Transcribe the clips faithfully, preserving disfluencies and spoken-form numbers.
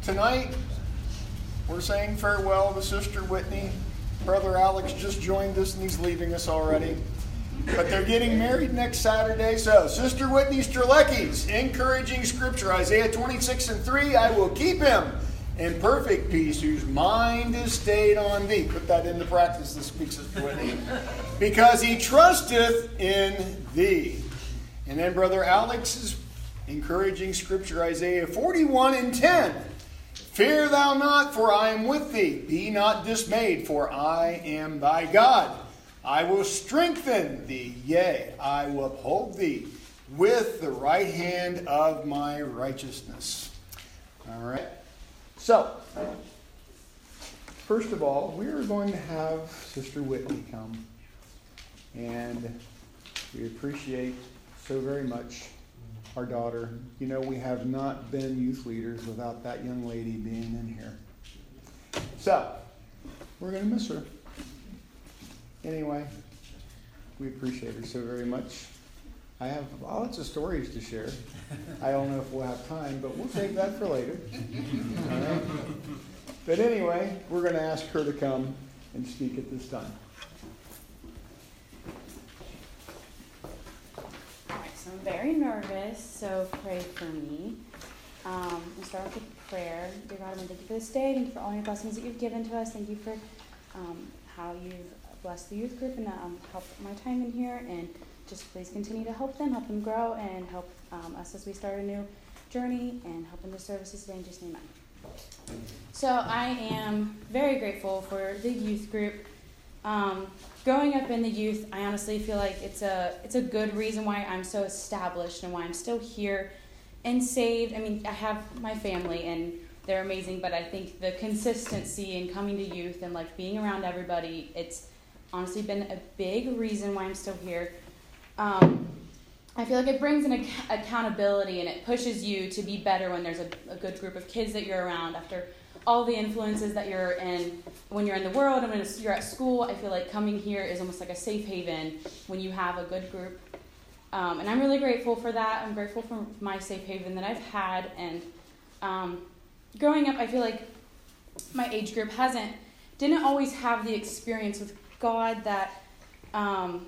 tonight we're saying farewell to Sister Whitney. Brother Alex just joined us and he's leaving us already. But they're getting married next Saturday. So, Sister Whitney Strzelecki's encouraging scripture, Isaiah twenty-six and three, I will keep him in perfect peace, whose mind is stayed on thee. Put that into practice this week, Sister Whitney. Because he trusteth in thee. And then Brother Alex's encouraging scripture, Isaiah forty-one and ten. Fear thou not, for I am with thee. Be not dismayed, for I am thy God. I will strengthen thee, yea, I will uphold thee with the right hand of my righteousness. All right. So, first of all, we are going to have Sister Whitney come. And we appreciate so very much our daughter. You know, we have not been youth leaders without that young lady being in here. So, we're going to miss her. Anyway, we appreciate her so very much. I have lots of stories to share. I don't know if we'll have time, but we'll save that for later. All right? But anyway, we're going to ask her to come and speak at this time. All right, so I'm very nervous, so pray for me. Um, we'll start with a prayer. Dear God, I thank you for this day. Thank you for all your blessings that you've given to us. Thank you for um, how you've bless the youth group and um, help my time in here, and just please continue to help them, help them grow, and help um, us as we start a new journey, and help in the services today. In Jesus' name, amen. So I am very grateful for the youth group. Um, growing up in the youth, I honestly feel like it's a it's a good reason why I'm so established and why I'm still here and saved. I mean, I have my family and they're amazing, but I think the consistency in coming to youth and like being around everybody, it's honestly been a big reason why I'm still here. Um, I feel like it brings an ac- accountability and it pushes you to be better when there's a, a good group of kids that you're around after all the influences that you're in when you're in the world and when you're at school. I feel like coming here is almost like a safe haven when you have a good group. Um, and I'm really grateful for that. I'm grateful for my safe haven that I've had. And um, growing up, I feel like my age group hasn't, didn't always have the experience with God that um,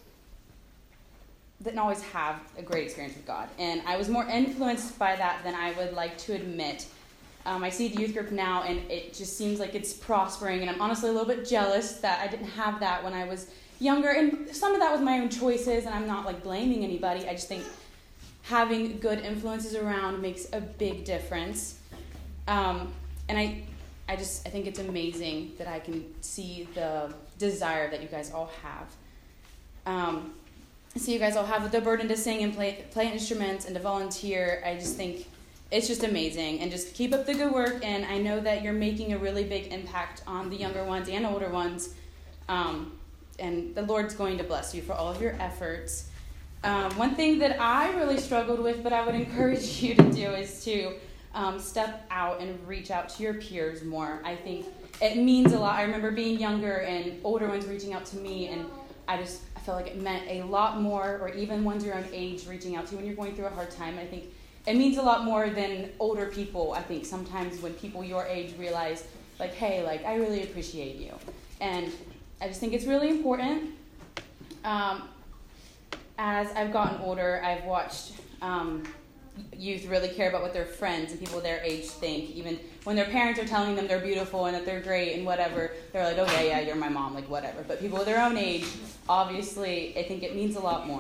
didn't always have a great experience with God. And I was more influenced by that than I would like to admit. Um, I see the youth group now, and it just seems like it's prospering, and I'm honestly a little bit jealous that I didn't have that when I was younger. And some of that was my own choices, and I'm not like blaming anybody. I just think having good influences around makes a big difference. Um, and I, I just I think it's amazing that I can see the desire that you guys all have. Um, so you guys all have the burden to sing and play play instruments and to volunteer. I just think it's just amazing, and just keep up the good work. And I know that you're making a really big impact on the younger ones and older ones. Um, and the Lord's going to bless you for all of your efforts. Um, one thing that I really struggled with, but I would encourage you to do, is to um, step out and reach out to your peers more. I think it means a lot. I remember being younger and older ones reaching out to me, and I just I felt like it meant a lot more, or even ones your own age reaching out to you when you're going through a hard time. I think it means a lot more than older people. I think sometimes when people your age realize, like, hey, like, I really appreciate you. And I just think it's really important. Um, as I've gotten older, I've watched um, youth really care about what their friends and people their age think. Even when their parents are telling them they're beautiful and that they're great and whatever, they're like, okay, yeah, you're my mom, like, whatever. But people their own age, obviously, I think it means a lot more.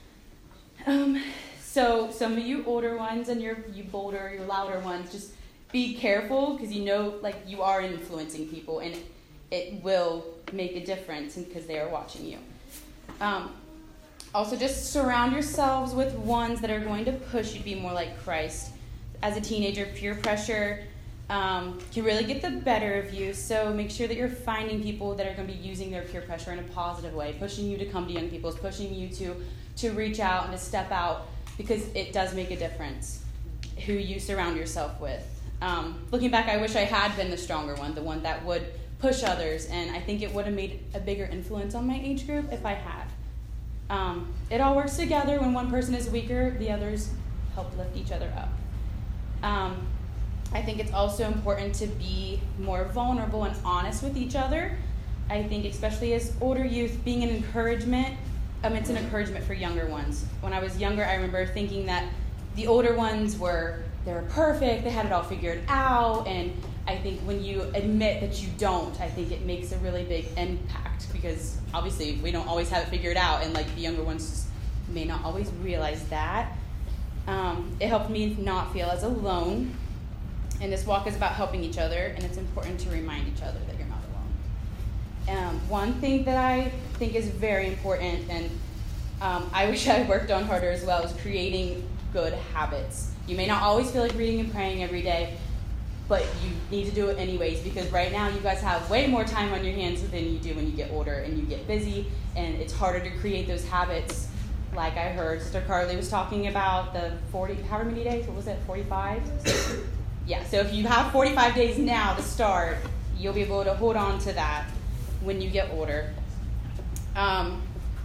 Um, so some of you older ones and your you bolder, your louder ones, just be careful, because you know, like, you are influencing people, and it will make a difference because they are watching you. Um, also, just surround yourselves with ones that are going to push you to be more like Christ. As a teenager, peer pressure um, can really get the better of you, so make sure that you're finding people that are going to be using their peer pressure in a positive way, pushing you to come to young people, pushing you to, to reach out and to step out, because it does make a difference who you surround yourself with. Um, looking back, I wish I had been the stronger one, the one that would push others, and I think it would have made a bigger influence on my age group if I had. Um, it all works together. When one person is weaker, the others help lift each other up. Um, I I think it's also important to be more vulnerable and honest with each other. I think especially as older youth, being an encouragement, um, it's an encouragement for younger ones. When I was younger, I remember thinking that the older ones were, they were perfect, they had it all figured out, and I think when you admit that you don't, I think it makes a really big impact, because obviously we don't always have it figured out, and like the younger ones just may not always realize that. Um, it helped me not feel as alone, and this walk is about helping each other, and it's important to remind each other that you're not alone. Um, one thing that I think is very important, and um, I wish I worked on harder as well, is creating good habits. You may not always feel like reading and praying every day, but you need to do it anyways, because right now you guys have way more time on your hands than you do when you get older and you get busy, and it's harder to create those habits. Like I heard Sister Carly was talking about the forty, however many days, what was it, forty-five? So, yeah, so if you have forty-five days now to start, you'll be able to hold on to that when you get older. Um,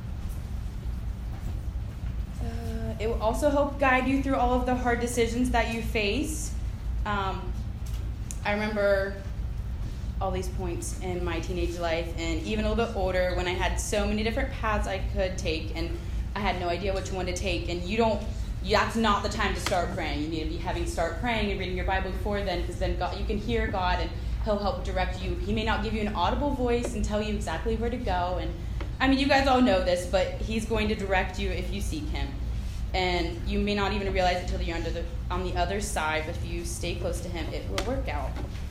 uh, it will also help guide you through all of the hard decisions that you face. Um, I remember all these points in my teenage life, and even a little bit older, when I had so many different paths I could take, and I had no idea which one to take. And you don't, that's not the time to start praying. You need to be having start praying and reading your Bible before then, because then God, you can hear God, and He'll help direct you. He may not give you an audible voice and tell you exactly where to go. And I mean, you guys all know this, but He's going to direct you if you seek Him. And you may not even realize it until you're under the, on the other side, but if you stay close to Him, it will work out.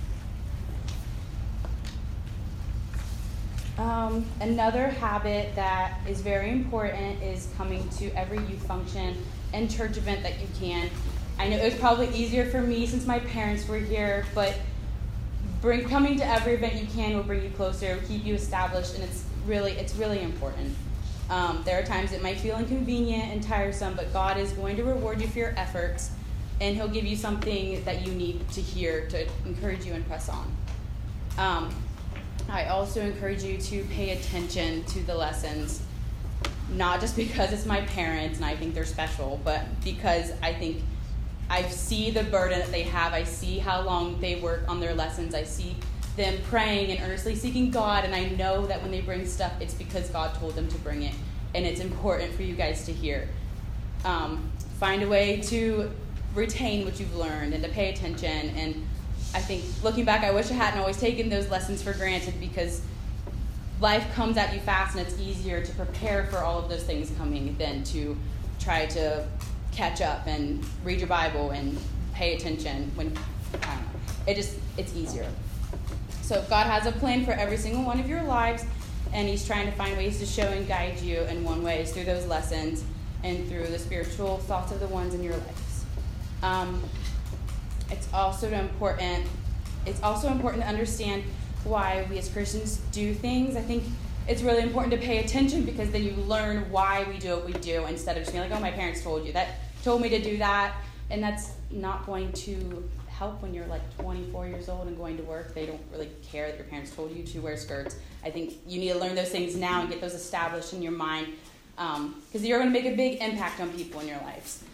Um, another habit that is very important is coming to every youth function and church event that you can. I know it was probably easier for me since my parents were here, but bring, coming to every event you can will bring you closer, keep you established, and it's really, it's really important. Um, there are times it might feel inconvenient and tiresome, but God is going to reward you for your efforts, and He'll give you something that you need to hear to encourage you and press on. Um, I also encourage you to pay attention to the lessons, not just because it's my parents and I think they're special, but because I think I see the burden that they have. I see how long they work on their lessons. I see them praying and earnestly seeking God, and I know that when they bring stuff, it's because God told them to bring it, and it's important for you guys to hear. Um, find a way to retain what you've learned and to pay attention. And I think, looking back, I wish I hadn't always taken those lessons for granted, because life comes at you fast, and it's easier to prepare for all of those things coming than to try to catch up and read your Bible and pay attention when, I don't know, it just, it's easier. So God has a plan for every single one of your lives, and He's trying to find ways to show and guide you, and one way is through those lessons and through the spiritual thoughts of the ones in your lives. Um, it's also important, it's also important to understand why we as Christians do things. I think it's really important to pay attention, because then you learn why we do what we do, instead of just being like, oh, my parents told you that, told me to do that, and that's not going to help when you're like twenty-four years old and going to work. They don't really care that your parents told you to wear skirts. I think you need to learn those things now and get those established in your mind, because um, you're going to make a big impact on people in your lives.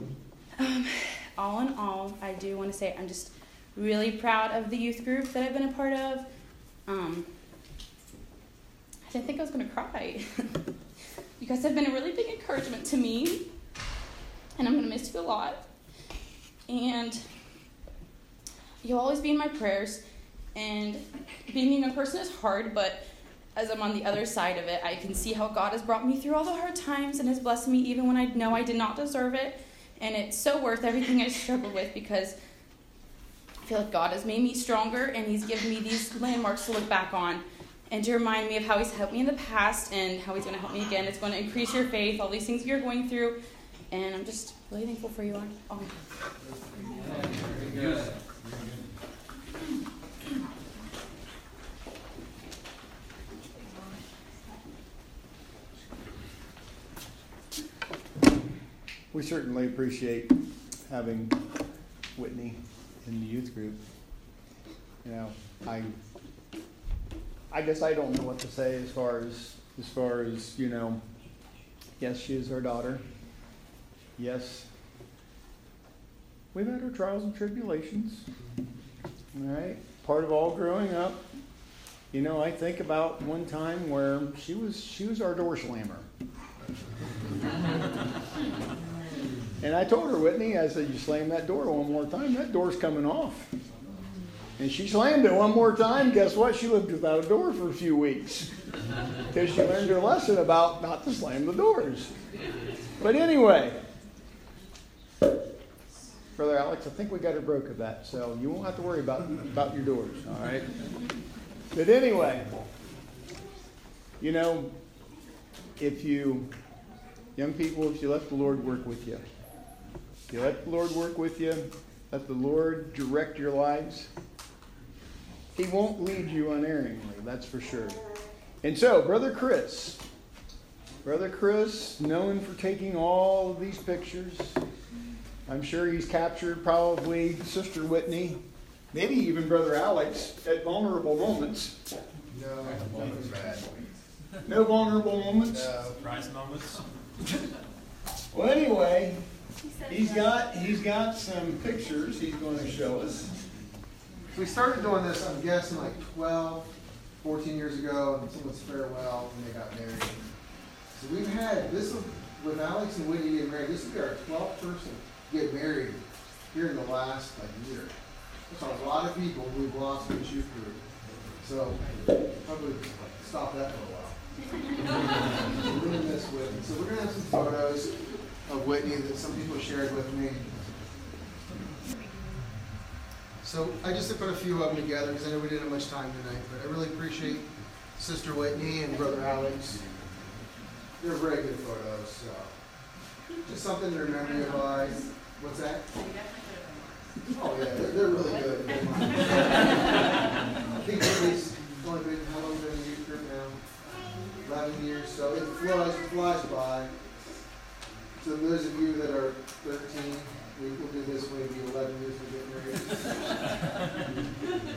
Um, all in all, I do want to say I'm just really proud of the youth group that I've been a part of. Um, I didn't think I was going to cry. You guys have been a really big encouragement to me, and I'm going to miss you a lot. And you'll always be in my prayers, and being a young person is hard, but as I'm on the other side of it, I can see how God has brought me through all the hard times and has blessed me even when I know I did not deserve it, and it's so worth everything I struggled with, because I feel like God has made me stronger, and He's given me these landmarks to look back on and to remind me of how He's helped me in the past and how He's going to help me again. It's going to increase your faith, all these things you're going through, and I'm just really thankful for you all. Very good. We certainly appreciate having Whitney in the youth group. You know, I I guess I don't know what to say as far as as far as, you know, yes, she is our daughter. Yes, we've had our trials and tribulations. All right, part of all growing up. You know, I think about one time where she was she was our door slammer. And I told her, Whitney, I said, you slam that door one more time, that door's coming off. And she slammed it one more time. Guess what? She lived without a door for a few weeks. Because she learned her lesson about not to slam the doors. But anyway, Brother Alex, I think we got her broke of that. So you won't have to worry about, about your doors, all right? But anyway, you know, if you, young people, if you let the Lord work with you, if you let the Lord work with you, let the Lord direct your lives, He won't lead you unerringly, that's for sure. And so, Brother Chris, Brother Chris, known for taking all of these pictures, I'm sure he's captured probably Sister Whitney, maybe even Brother Alex at vulnerable moments. No, nothing bad. No vulnerable moments? No. Surprise moments? Well, anyway, he's got he's got some pictures he's going to show us. We started doing this, I'm guessing, like twelve, fourteen years ago, and someone's farewell when they got married. So we've had, this will, with Alex and Whitney getting married, this will be our twelfth person to get married here in the last like year. So a lot of people we've lost in the youth group. So probably stop that for a while. We're going to miss Whitney. So we're going to have some photos of Whitney that some people shared with me. So I just put a few of them together because I know we didn't have much time tonight, but I really appreciate Sister Whitney and Brother Alex. They're very good photos, so just something to remember you by. What's that? Oh yeah, they're, they're really good. I think Whitney's only been, how long been in the youth group now? eleven years, so it flies, flies by. So those of you that are thirteen, we will do this when we be eleven years to get married.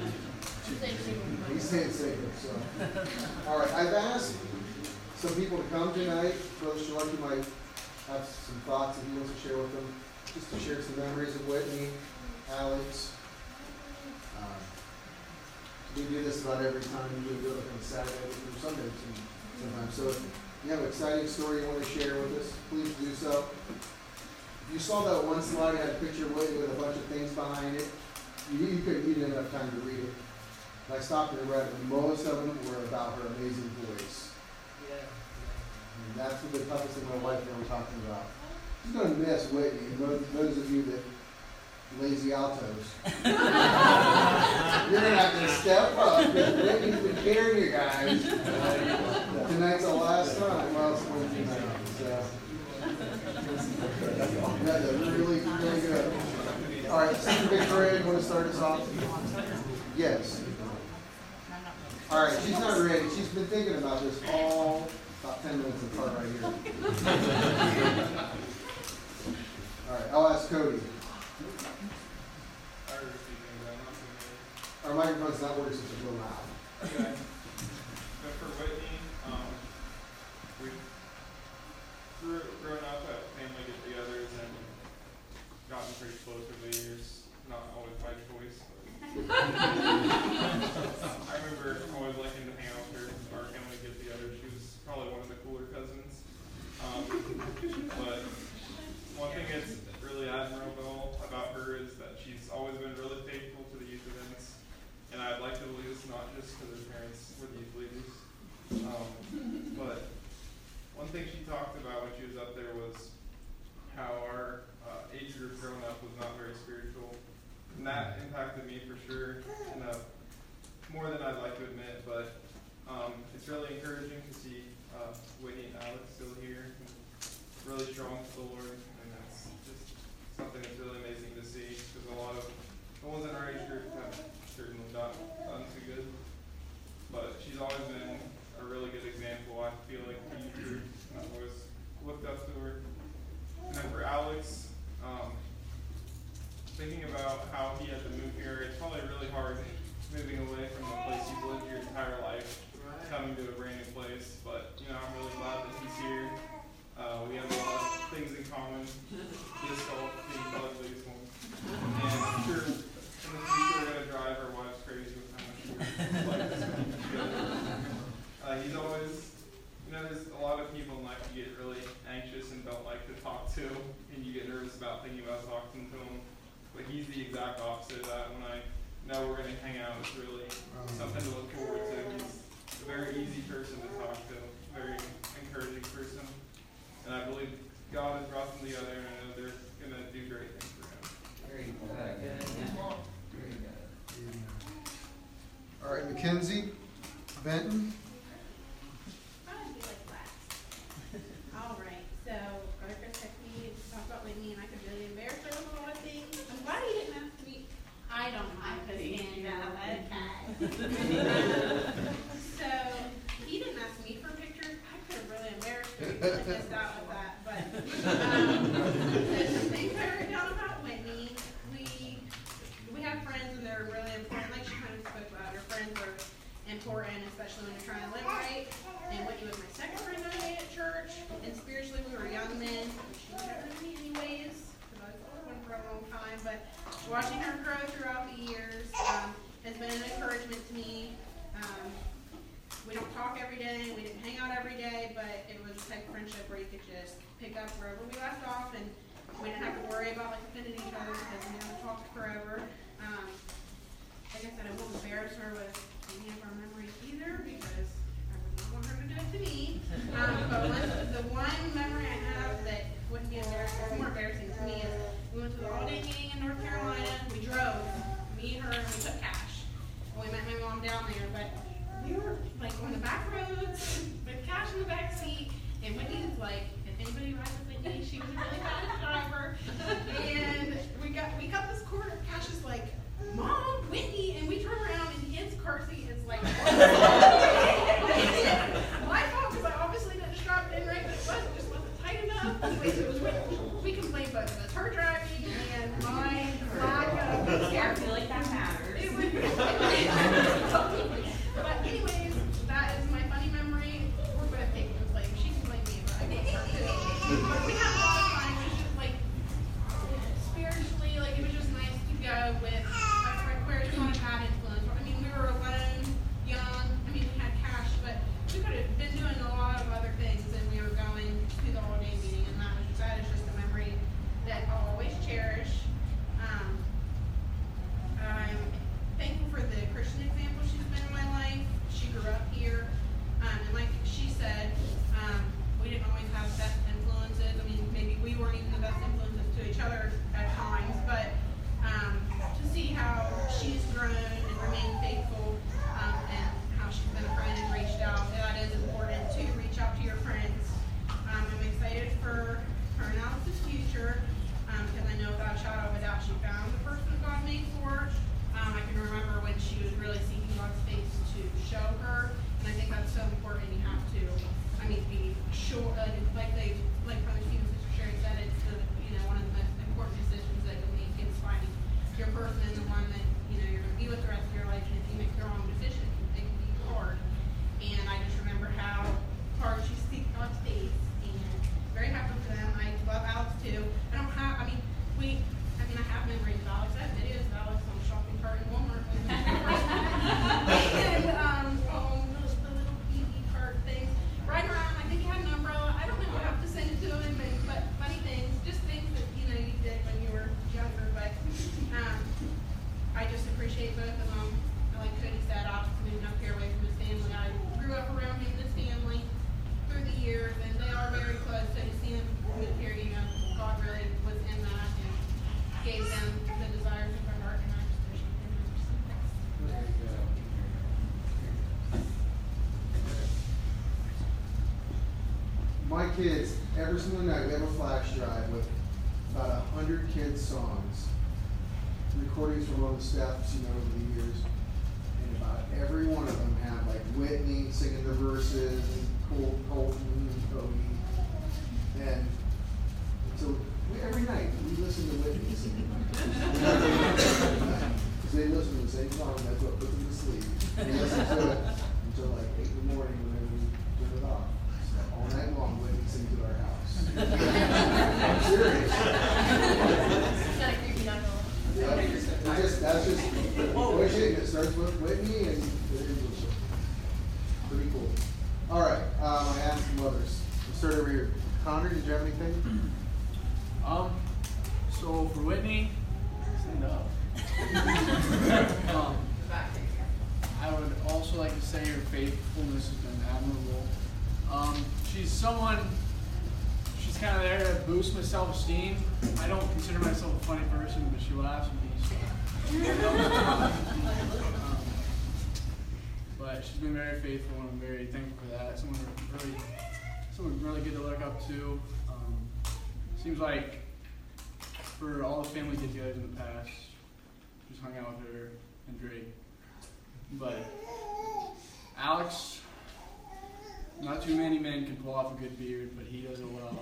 He's staying safe, so. All right, I've asked some people to come tonight. Brother Shalucky might have some thoughts that he wants to share with them, just to share some memories of Whitney, Alex. Um, we do this about every time. We do it on Saturday or Sunday sometimes. So if you have an exciting story you want to share with us, please do so. You saw that one slide, it had a picture of Whitney with a bunch of things behind it. You, you, could, you didn't have time to read it. But I stopped and read it, and most of them were about her amazing voice. Yeah. And that's what the toughest thing my wife and I were talking about. She's going to miss Whitney. And those, those of you that lazy altos, you're going to have to step up because Whitney's been carrying you guys. Tonight's the last time. Well, it's Wednesday night. So. Yeah, they're really, really good. All right, Sister Victoria, you want to start us off? Yes. All right, she's not ready. She's been thinking about this all about ten minutes apart right here. All right, I'll ask Cody. Our microphone's not working, so it's a little loud. Okay. So for Whitney, um, we've grew, grown up at family get-togethers and gotten pretty close over the years. Not always by choice. But I remember always liking to hang out with her. Our family get-together. She was probably one of the cooler cousins. Um, but one thing that's really admirable about her is that she's always been really faithful to the youth events. And I'd like to believe it's not just because her parents were the youth leaders. Um, but one thing she talked about when she was up there was how our uh, age group growing up was not very spiritual. And that impacted me for sure, in a, more than I'd like to admit. But um, it's really encouraging to see uh, Whitney and Alex still here, and really strong to the Lord. And that's just something that's really amazing to see, because a lot of the ones in our age group have certainly not done too good. But she's always been a really good example, I feel like, for youth group. I've always looked up to her. And then for Alex, um, thinking about how he had to move here, it's probably really hard moving away from the place you've lived your entire life, coming to a brand new place. But, you know, I'm really glad that he's here. Uh, we have a lot of things in common. Disc golf being probably the biggest one. And I'm sure in the future we're going to drive our exact opposite of that. When I know we're going to hang out, it's really something to look forward to. He's a very easy person to talk to, very encouraging person. And I believe God has brought them together, and I know they're going to do great things for him. Very good. Very good. All right, Mackenzie, Benton. I feel like last. All right, so Brother Chris texted me to talk about Whitney, and I could really embarrass her with a lot of things. I'm glad he didn't ask me. I don't mind Cassandra. Okay. So he didn't ask me for pictures. I could have really embarrassed her. He really missed out with that. But um, there's some things I wrote down about Whitney. We we have friends, and they're really important. Like she kind of spoke about, her friends are important, especially when you're trying to live right. And Whitney was my second friend I made at church. And spiritually, we were young men. She was better than me anyways, because I was the older one for a long time. But watching her grow throughout the years um, has been an encouragement to me. Um, we don't talk every day, we didn't hang out every day, but it was a type of friendship where you could just pick up wherever we left off, and we didn't have to worry about like offending each other because we never talked forever. Um, like I said, I won't embarrass her with any of our memories either because I would not want her to do it to me. Um, but one, the one memory I have that wouldn't be embarrassing, it's more embarrassing to me is we went to the all-day meeting in North Carolina. We drove, me, her, and we took Cash. And we met my mom down there, but we were like on the back roads with Cash in the back seat, and Whitney was like, if anybody rides with Whitney, she was a really bad driver. And we got we got this corner. Cash is like, Mom, Whitney, and we turn around and his car seat is like, my fault because I obviously didn't strap it in right, but it wasn't just wasn't tight enough. Anyways, it was we complained both of us, her driving and my lack of I feel like that matters. It would, but anyways, that is my funny memory. We're both taking the blame. She can blame me, but I blame her too. But we had a lot of fun. It was just like spiritually, like it was just nice to go with a friend where it's not a bad influence. I mean, we were alone, young. I mean, we had Cash, but we could have been doing a lot of other things, and we were going to the all-day meeting, and that was that is just a memory that I'll always cherish. Um, I'm thankful for the Christian example she's been in my life. She grew up here, um, and like she said, um, we didn't always have best influences. I mean, maybe we weren't even the best influences to each other at times, but um, to see how she's grown and remained faithful, um, and how she's been a friend and reached out, that is important to reach out to your friends. Um, I'm excited for her and Alice's future, because um, I know without a shadow of a doubt she found the person God made for her. Um, I can remember when she was really seeking God's face to show her, and I think that's so important. You have to, I mean, be sure, uh, like they, like Brother Steve and Sister Sherry said, it's the, you know, one of the most important decisions that you'll make is finding your person and the one that, you know, you're going to be with the rest of your life. And if you make the wrong decision, it can be hard. And I just remember how hard she seeked God's face, and very happy for them. I love Alex too. I don't have, I mean, we, I mean, I have memories of Alex. I have videos of Alex on shopping cart in Walmart. And um, on those the little E V cart things. Riding around, I think he had an umbrella. I don't know. I'll have to send it to him. And, but funny things, just things that, you know, you did when you were younger. But um, I just appreciate both of them. Like Cody said, Alex moving up here away from his family. I grew up around him and his family through the years, and they are very close. So to see him move here, you know, God really was in that and gave them the desires of their heart, and I just appreciate them. There you go. My kids, every single night, we have a flash drive with about a hundred kids' songs, recordings from all the steps, you know, over the years, and about every one of them have like Whitney singing the verses, and Col- Colton and Cody, and so we, every night we listen to Whitney singing. Because they listen to the same song, that's what puts them to sleep. They listen to it until like eight in the morning whenever we turn it off. So all night long, Whitney sings at our house. I'm serious. Yeah, it's just, that's just pushing. It starts with Whitney and it ends with Whitney. Pretty cool. All right, um, I asked some others. Let's start over here. Connor, did you have anything? Um, so for Whitney, stand up. faithfulness has been admirable. Um, she's someone, she's kind of there to boost my self-esteem. I don't consider myself a funny person, but she laughs at me. So. um, but she's been very faithful, and I'm very thankful for that. Someone really, someone really good to look up to. Um, seems like for all the family get-togethers in the past, just hung out with her and Drake. But Alex, not too many men can pull off a good beard, but he does it well.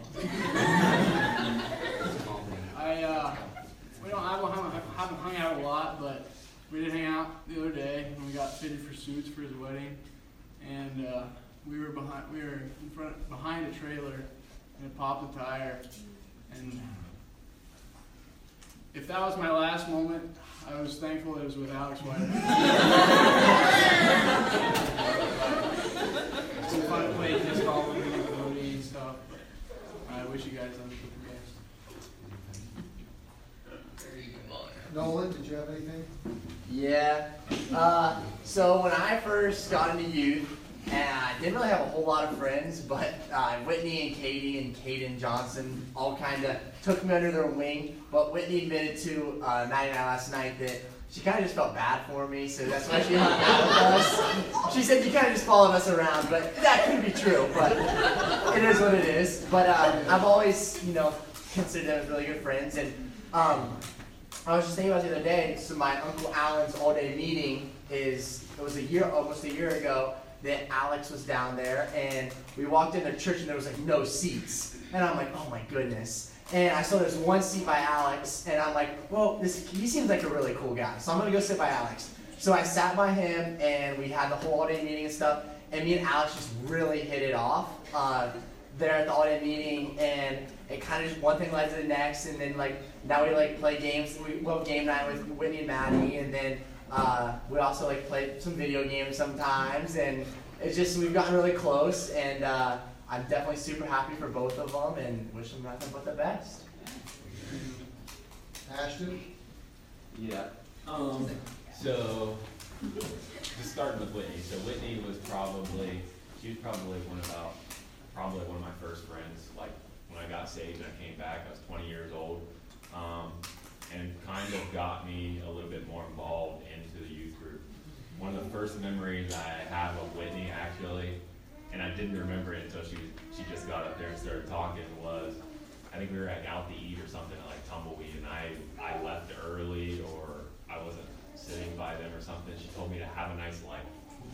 I uh, we don't I haven't, haven't hung out a lot, but we did hang out the other day when we got fitted for suits for his wedding, and uh, we were behind we were in front behind a trailer, and it popped a tire, and if that was my last moment, I was thankful it was with Alex White. It's been fun to play disc golf with him and Cody and stuff. But I wish you guys nothing but the best. Nolan, did you have anything? Yeah. Uh, so when I first got into youth, and I didn't really have a whole lot of friends, but uh, Whitney and Katie and Caden Johnson all kind of took me under their wing. But Whitney admitted to uh, Maddie and I last night that she kind of just felt bad for me, so that's why she hung out with us. She said you kind of just followed us around, but that could be true, but it is what it is. But uh, I've always, you know, considered them as really good friends. And um, I was just thinking about the other day, so my Uncle Alan's all-day meeting is, it was a year, almost a year ago, that Alex was down there, and we walked into church and there was like no seats. And I'm like, oh my goodness. And I saw there's one seat by Alex, and I'm like, well, this he seems like a really cool guy, so I'm gonna go sit by Alex. So I sat by him, and we had the whole all-day meeting and stuff, and me and Alex just really hit it off uh, there at the all-day meeting, and it kind of just one thing led to the next, and then like now we like play games. We love game night with Whitney and Maddie, and then uh, we also like play some video games sometimes, and it's just we've gotten really close, and uh, I'm definitely super happy for both of them, and wish them nothing but the best. Ashton? Yeah. Um, so, just starting with Whitney. So Whitney was probably, she was probably one about, probably one of my first friends. Like when I got saved and I came back, I was twenty years old, um, and kind of got me a little bit more involved into the youth group. One of the first memories I have of Whitney, actually, and I didn't remember it until she she just got up there and started talking, was I think we were like out to eat or something at like Tumbleweed, and I, I left early, or I wasn't sitting by them or something. She told me to have a nice life.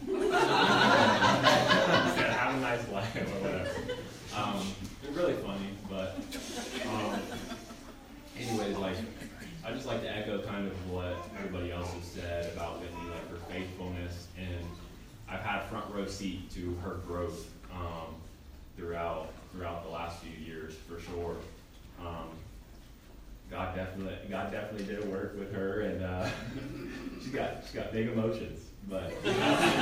She said, have a nice life, or whatever. Um, it was really funny, but um, anyways, like, I just like to echo kind of what everybody else has said about Whitney, like her faithfulness, and I've had front row seat to her growth um, throughout throughout the last few years, for sure. Um, God definitely God definitely did a work with her, and uh, she's got she's got big emotions, but she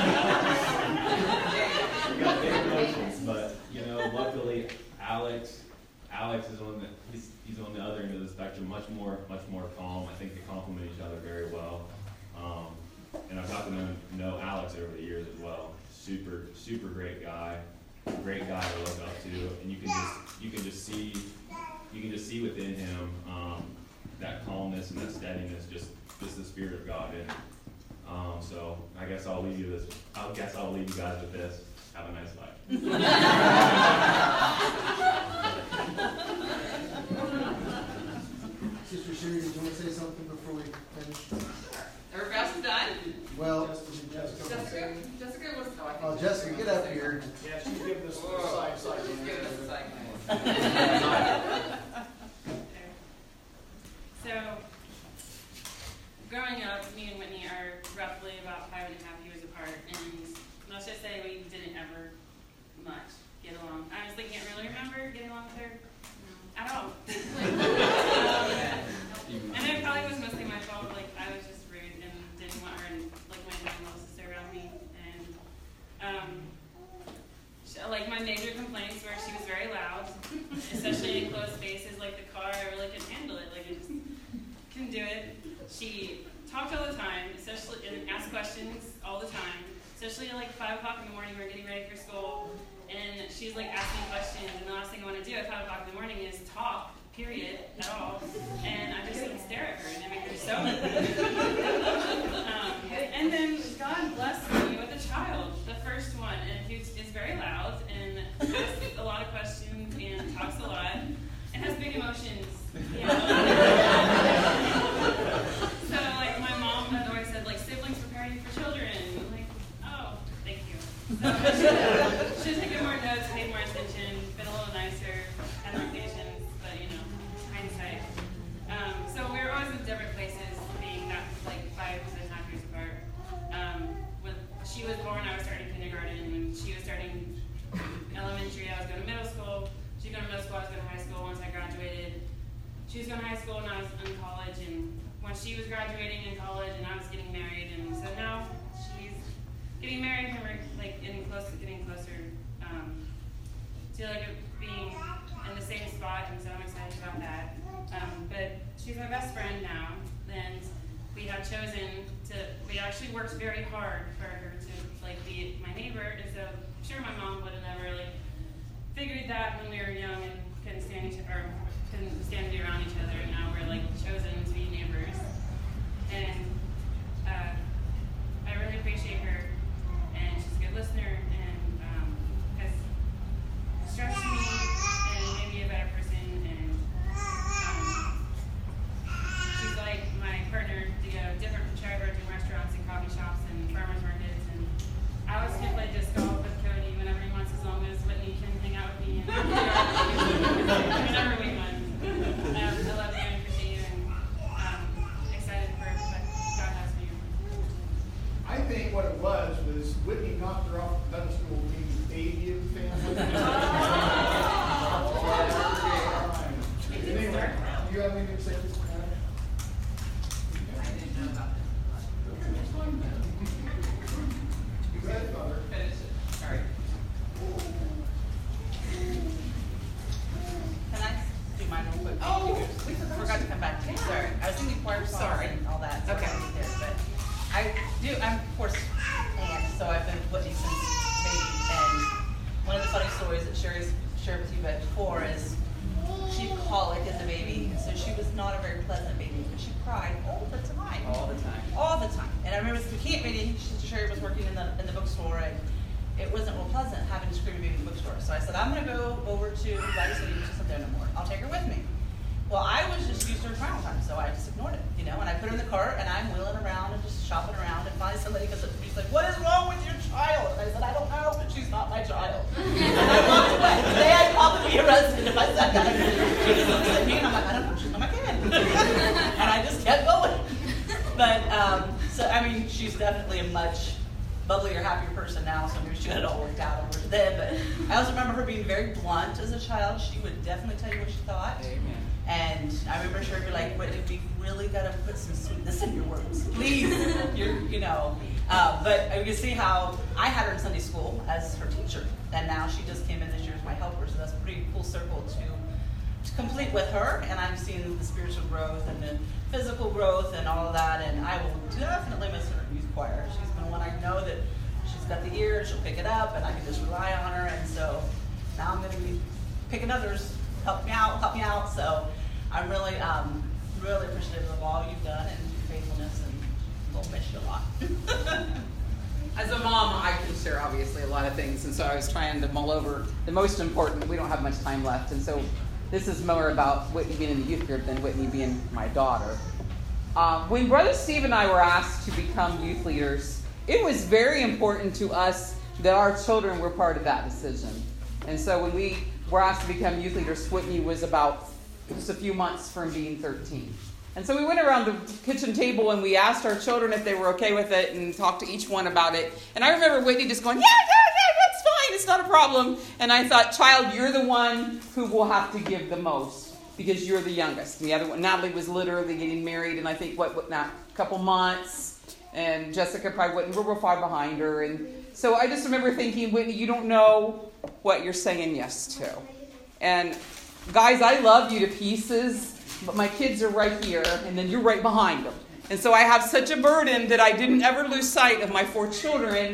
got big emotions. But you know, luckily, Alex Alex is on the he's he's on the other end of the spectrum, much more much more calm. I think they complement each other very well. Um, and I've got to know, know Alex over the years as well. Super super great guy, great guy to look up to, and you can just you can just see you can just see within him um, that calmness and that steadiness, just just the Spirit of God in him. Um, so I guess I'll leave you this. I guess I'll leave you guys with this. Have a nice life. Sister Sherry, did you want to say something before we finish? Everybody else is done? Well, Jessica? Jessica was. oh, Jessica, get up here. Yeah, she's giving us the side side. She's giving us a side. So, growing up, me and Whitney are roughly about five and a half years apart, and let's just say we didn't ever much get along. I honestly can't really remember getting along with her at all. um, and it probably was mostly my fault. Like, I was just rude and didn't want her and like my mom and sister around me. And um, she, like my major complaints were she was very loud, especially in closed spaces like the car. I really couldn't handle it. Like I just couldn't do it. She talked all the time, especially and asked questions all the time. especially like five o'clock in the morning. We're getting ready for school, and she's like asking questions. And the last thing I want to do at five o'clock in the morning is talk, period, at all. And I just like, stare at her, and I make her so um, And then God blessed me with a child, the first one, and who is very loud and asks a lot of questions and talks a lot and has big emotions. You know? So like my mom had always said, like, siblings prepare you for children. I'm like, oh, thank you. So should have taken more notes, paid more attention, been a little nicer, had more patience, but you know, hindsight. Um, so we were always in different places, being that like five and a half years apart. Um, when she was born, I was starting kindergarten. When she was starting elementary, I was going to middle school. She was going to middle school, I was going to high school. Once I graduated, she was going to high school, and I was in college. And when she was graduating in college, and I was getting married, and so now she's getting married, and we're like getting closer, getting closer um, to like being in the same spot, and so I'm excited about that. Um, but she's my best friend now, and we have chosen to. We actually worked very hard for her to like be my neighbor, and so I'm sure my mom would have never like figured that when we were young and couldn't stand each or couldn't stand to be around each other. And now we're like chosen to be neighbors, and uh, I really appreciate her, and she's a good listener and um, has stretched me and made me a better person. And um, she's like my partner to go different from Trevor to restaurants and coffee shops and farmers markets. And I always can play disc golf with Cody whenever he wants, as long as Whitney can hang out with me and whenever we want. Um, I love you and appreciate you, and um, excited for what God has for you. I think what it was was Whitney knocked her off the pedestal of being the baby of the family. Anyway, do you have anything to say to this matter? I didn't know about this. Go ahead, Father. Finish it. Sorry. Can I do mine real quick? Oh, we forgot to come back to you. Sorry. I was thinking choir songs Sorry. and all that. So Okay. I wasn't there, but I do, I'm of course aunt, so I've been with Whitney since baby. And one of the funny stories that Sherry's shared with you about before is she had colic as a baby, so she was not a very pleasant baby, but she cried all the time. All the time. All the time. And I remember as a camp meeting, Sister Sherry was working in the in the bookstore, and it wasn't real pleasant having to scream baby in the bookstore. So I said, I'm going to go over to Valley City, which isn't there no more. I'll take her with me. Well, I was just used to her crying all the time, so I just ignored it, you know. And I put her in the cart, and I'm wheeling around and just shopping around, and finally somebody comes up to me, she's like, what is wrong with your child? And I said, I don't know, but she's not my child. And I walked away. Today I'd probably be arrested if I said that. She just looks at me, and I'm like, I don't know, she's not my kid. And I just kept going. But, um, so, I mean, she's definitely a much bubblier, happier person now, so maybe she had it all worked out over then. But I also remember her being very blunt as a child. She would definitely tell you what she thought. Amen. And I remember her be like, Whitney, we really got to put some sweetness in your words, please. You're, you know. Uh, but you can see how I had her in Sunday school as her teacher, and now she just came in this year as my helper. So that's a pretty full circle to, to complete with her. And I'm seeing the spiritual growth and the physical growth and all of that. And I will definitely miss her in youth choir. She's been one I know that she's got the ear, she'll pick it up, and I can just rely on her. And so now I'm going to be picking others, help me out, help me out. So I'm really, um, really appreciative of all you've done and your faithfulness, and we'll miss you a lot. As a mom, I can share obviously a lot of things, and so I was trying to mull over the most important. We don't have much time left, and so this is more about Whitney being in the youth group than Whitney being my daughter. Um, when Brother Steve and I were asked to become youth leaders, it was very important to us that our children were part of that decision. And so when we were asked to become youth leaders, Whitney was about just a few months from being thirteen. And so we went around the kitchen table and we asked our children if they were okay with it and talked to each one about it. And I remember Whitney just going, yeah, yeah, yeah, that's fine. It's not a problem. And I thought, child, you're the one who will have to give the most because you're the youngest. And the other one, Natalie, was literally getting married in I think, what, what, not a couple months. And Jessica probably wasn't, we were far behind her. And so I just remember thinking, Whitney, you don't know what you're saying yes to. And guys, I love you to pieces. But my kids are right here, and then you're right behind them. And so I have such a burden that I didn't ever lose sight of my four children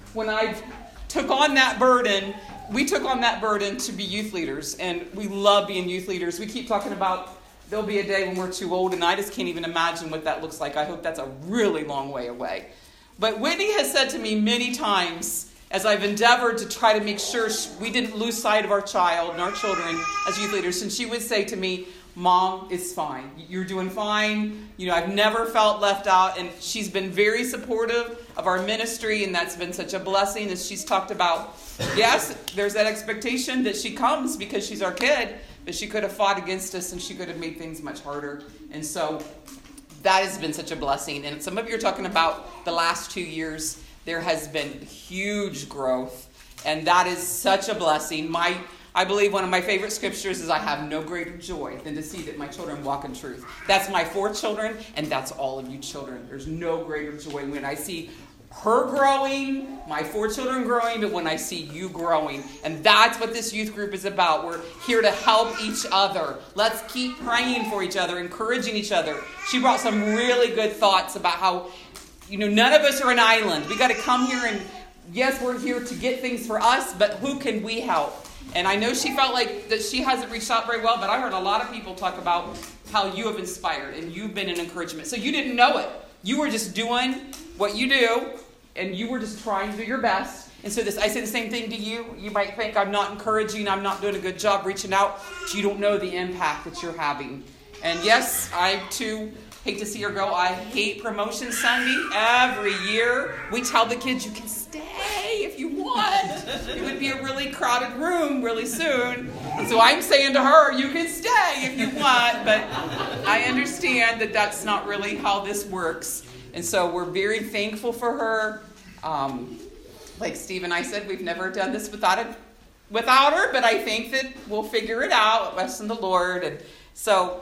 when I took on that burden, we took on that burden to be youth leaders, and we love being youth leaders. We keep talking about there'll be a day when we're too old, and I just can't even imagine what that looks like. I hope that's a really long way away. But Whitney has said to me many times, as I've endeavored to try to make sure we didn't lose sight of our child and our children as youth leaders, and she would say to me, Mom, it's fine. You're doing fine. You know, I've never felt left out. And she's been very supportive of our ministry, and that's been such a blessing as she's talked about. Yes, there's that expectation that she comes because she's our kid, but she could have fought against us and she could have made things much harder. And so that has been such a blessing. And some of you are talking about the last two years. There has been huge growth, and that is such a blessing. My I believe one of my favorite scriptures is I have no greater joy than to see that my children walk in truth. That's my four children, and that's all of you children. There's no greater joy when I see her growing, my four children growing, but when I see you growing. And that's what this youth group is about. We're here to help each other. Let's keep praying for each other, encouraging each other. She brought some really good thoughts about how, you know, none of us are an island. We got to come here and, yes, we're here to get things for us, but who can we help? And I know she felt like that she hasn't reached out very well, but I heard a lot of people talk about how you have inspired and you've been an encouragement. So you didn't know it. You were just doing what you do, and you were just trying to do your best. And so this, I say the same thing to you. You might think I'm not encouraging, I'm not doing a good job reaching out, but you don't know the impact that you're having. And yes, I too hate to see her go. I hate Promotion Sunday. Every year we tell the kids you can stay if you want. It would be a really crowded room really soon. And so I'm saying to her, you can stay if you want. But I understand that that's not really how this works. And so we're very thankful for her. Um, like Steve and I said, we've never done this without it, without her. But I think that we'll figure it out, us and the Lord. And so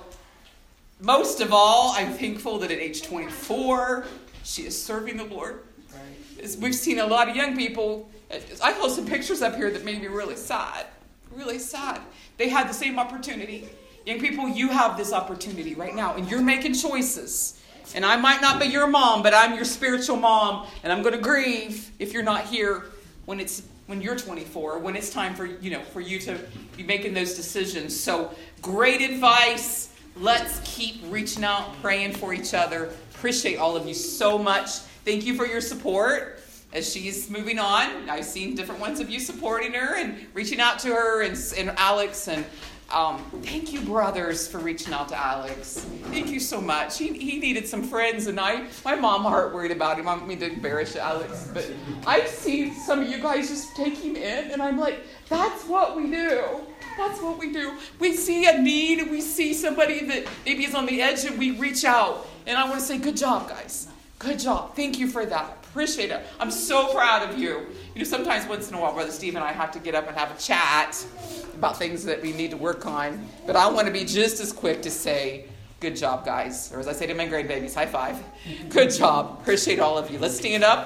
most of all, I'm thankful that at age twenty-four, she is serving the Lord. Right. We've seen a lot of young people. I hold some pictures up here that made me really sad. Really sad. They had the same opportunity. Young people, you have this opportunity right now, and you're making choices. And I might not be your mom, but I'm your spiritual mom, and I'm going to grieve if you're not here when it's when you're twenty-four, when it's time for you know for you to be making those decisions. So, great advice. Let's keep reaching out, praying for each other. Appreciate all of you so much. Thank you for your support as she's moving on. I've seen different ones of you supporting her and reaching out to her, and, and Alex. And um, thank you, brothers, for reaching out to Alex. Thank you so much. He, he needed some friends, and I, my mom heart worried about him. I don't mean to embarrass Alex, but I've seen some of you guys just take him in, and I'm like, that's what we do. That's what we do. We see a need, and we see somebody that maybe is on the edge, and we reach out. And I want to say, good job, guys. Good job. Thank you for that. Appreciate it. I'm so proud of you. You know, sometimes once in a while, Brother Steve and I have to get up and have a chat about things that we need to work on. But I want to be just as quick to say, good job, guys. Or as I say to my grade babies, high five. Good job. Appreciate all of you. Let's stand up.